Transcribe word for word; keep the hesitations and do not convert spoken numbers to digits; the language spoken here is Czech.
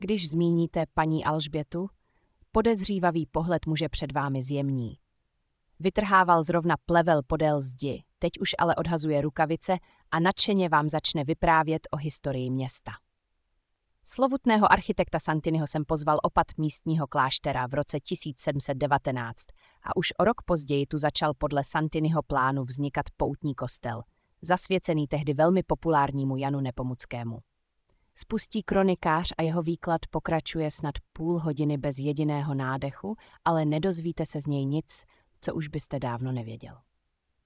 Když zmíníte paní Alžbětu, podezřívavý pohled muže před vámi zjemní. Vytrhával zrovna plevel podél zdi, teď už ale odhazuje rukavice a nadšeně vám začne vyprávět o historii města. Slovutného architekta Santiniho jsem pozval opat místního kláštera v roce tisíc sedm set devatenáct a už o rok později tu začal podle Santiniho plánu vznikat poutní kostel, zasvěcený tehdy velmi populárnímu Janu Nepomuckému. Spustí kronikář a jeho výklad pokračuje snad půl hodiny bez jediného nádechu, ale nedozvíte se z něj nic, co už byste dávno nevěděl.